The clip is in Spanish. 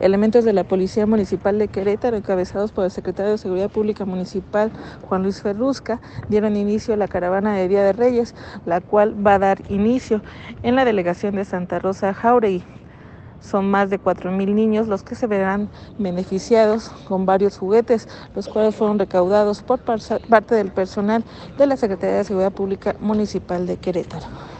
Elementos de la Policía Municipal de Querétaro, encabezados por el secretario de Seguridad Pública Municipal, Juan Luis Ferrusca, dieron inicio a la caravana de Día de Reyes, la cual va a dar inicio en la delegación de Santa Rosa Jáuregui. Son más de 4,000 niños los que se verán beneficiados con varios juguetes, los cuales fueron recaudados por parte del personal de la Secretaría de Seguridad Pública Municipal de Querétaro.